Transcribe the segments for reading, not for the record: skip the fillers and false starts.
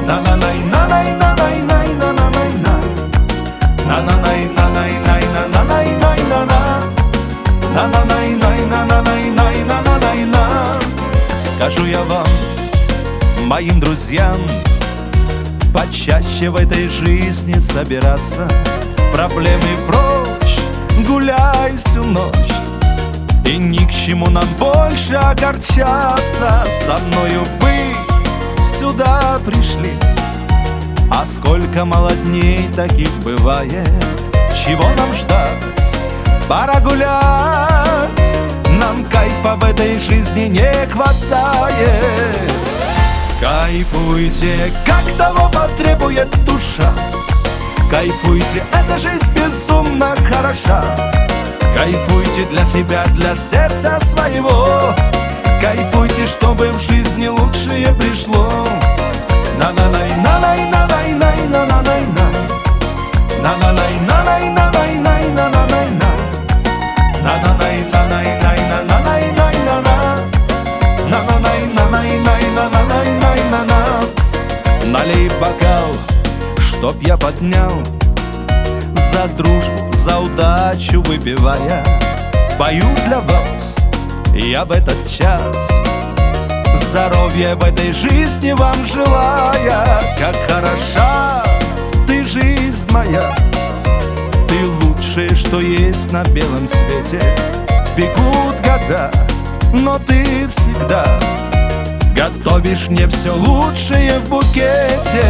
На-на-най, на-най, на-най, най, на-на-най, на. На-на-най, на-най, най, на-на-най, най, на-на. На-на-най, най, на-на-най, най, на-на-най, на. Скажу я вам, моим друзьям, почаще в этой жизни собираться. Проблемы прочь, гуляй всю ночь, и ни к чему нам больше огорчаться. Со мною вы сюда пришли, а сколько мало дней таких бывает. Чего нам ждать? Пора гулять. Нам кайфа в этой жизни не хватает. Кайфуйте, как того потребует душа. Кайфуйте, эта жизнь безумно хороша. Кайфуйте для себя, для сердца своего. Кайфуйте, чтобы в жизни лучшее пришло. На-на-най, на-най, на-най, най, на-на-най, на. На-на-най, на-най, на-най, най, на-на-най, на. На-на-най, на-най, най, на-на-най, най, на-на. На-на-най, на-най, най, на-на-най, най, на-на. Налей бокал, чтоб я поднял, за дружбу, за удачу выпивая. Пою для вас я в этот час, здоровья в этой жизни вам желая. Как хороша ты, жизнь моя, ты лучшее, что есть на белом свете. Бегут года, но ты всегда готовишь мне все лучшее в букете.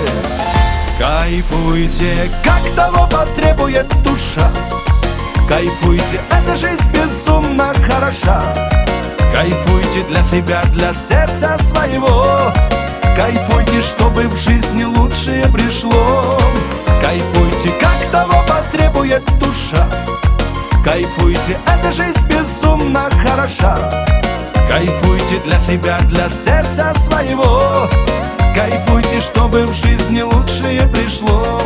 Кайфуйте, как того потребует душа. Кайфуйте, эта жизнь безумно хороша. Кайфуйте для себя, для сердца своего. Кайфуйте, чтобы в жизни лучшее пришло. Кайфуйте, как того потребует душа. Кайфуйте, эта жизнь безумно хороша. Кайфуйте для себя, для сердца своего. Кайфуйте, чтобы в жизни лучшее пришло.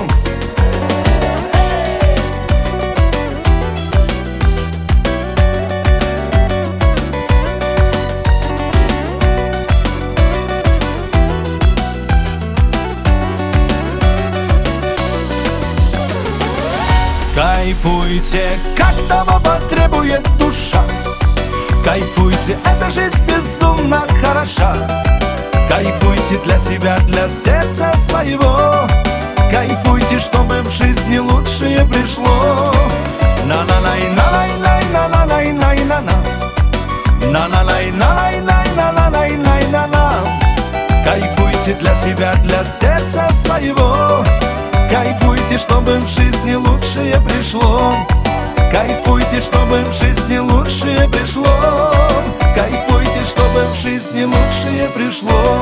Кайфуйте, как того потребует душа. Кайфуйте, эта жизнь безумно хороша. Кайфуйте для себя, для сердца своего. Кайфуйте, чтобы в жизни лучшее пришло. На-на-най, на-най, най, на-на-най, най, на-на. На-на-най, на-най, най, на-на-най, най, на-на. Кайфуйте для себя, для сердца своего. Кайфуйте, чтобы в жизни лучшее пришло. Кайфуйте, чтобы в жизни лучшее пришло. Кайфуйте, чтобы в жизни лучшее пришло.